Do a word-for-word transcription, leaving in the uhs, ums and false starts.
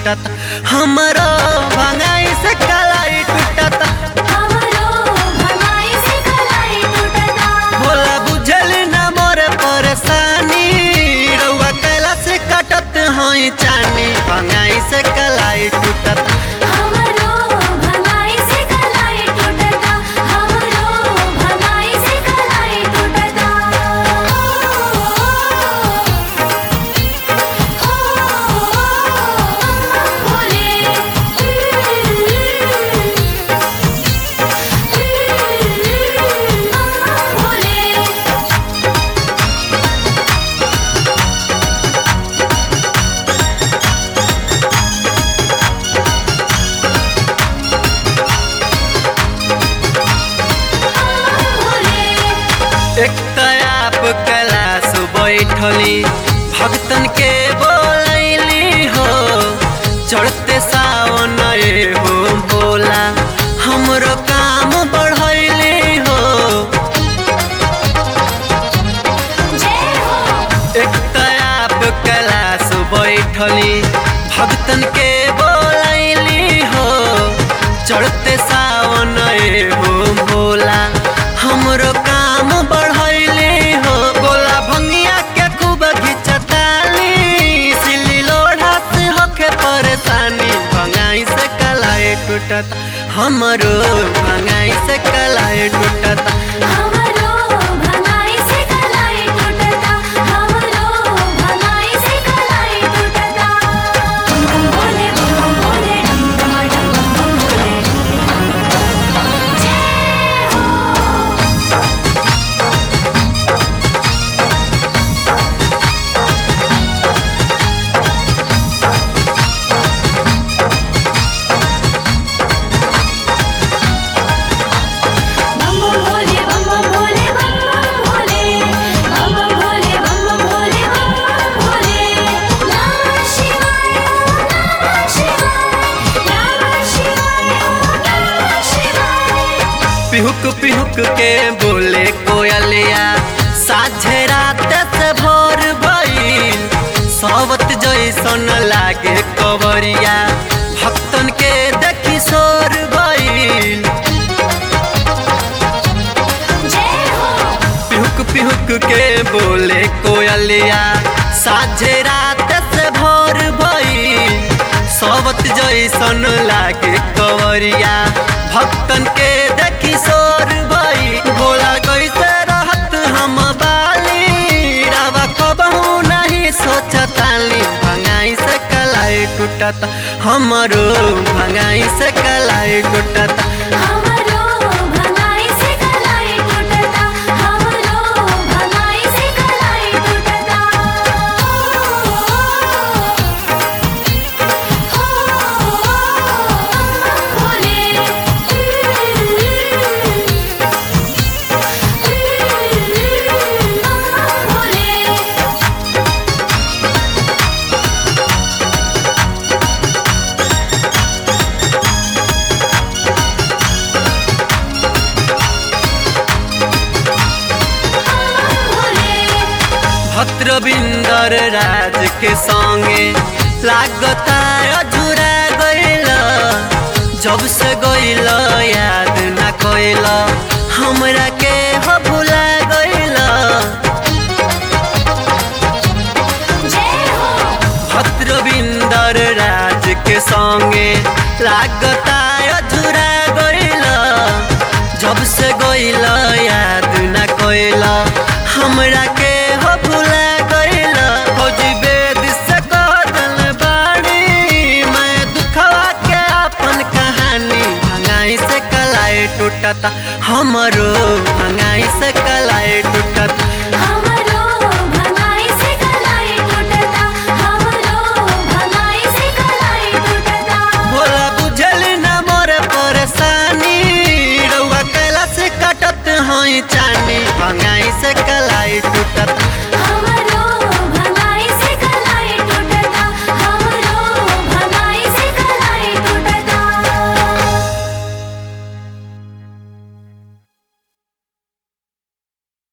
टूटत हमरो भंगाई से कलाई टूटत भोला बुझल न मोर परेशानी रउआ कैला से कटत हई चानी भंगाई से कलाई टूटत एक तयाप कैलाश बैठली भक्तन के बोलैली हो चढ़ते सावन हो भोला हमरो काम बढ़ैली हो एक तयाप कैलाश बैठली भक्तन के बोलैली हो चढ़ते सावन हो भोला हमरो काम बढ़ैली हो गोला भंगिया के खूब घिचताली सिल्ली लोढ़ा से होके परेशानी भंगाई से कलाई टूटत हमरो भंगाई से कलाई टूटत पिहुक पिहुक के बोले कोयलिया साझे रात से भोर भइल सोवत जैसन लागे कवरिया भक्तन के देखी सोर भइल पिहुक पिहुक के बोले कोयलिया साझे रात से भोर भइल सोवत जैसन लागे कवरिया भक्तन के देखी सोर भई भोला कैसे रहत हम बाली रावा कबहू नहीं सोचताली भंगाई से कलाई टूटत हमरो भंगाई से कलाई टूटत भद्रविंदर राज के संगे लागता अधूरा गइला जब से गइला याद न कइला हमरा के हो भुला गइला भद्रविंदर राज के संगे लागता अधूरा गइला जब से गइला याद न कइला हमरा के हो भुला गइला फौजी वेद से कहल बाड़ी मैं दुखवा के अपन कहानी भंगाई से कलाई टूटत हमरो भंगाई से कलाई टूटत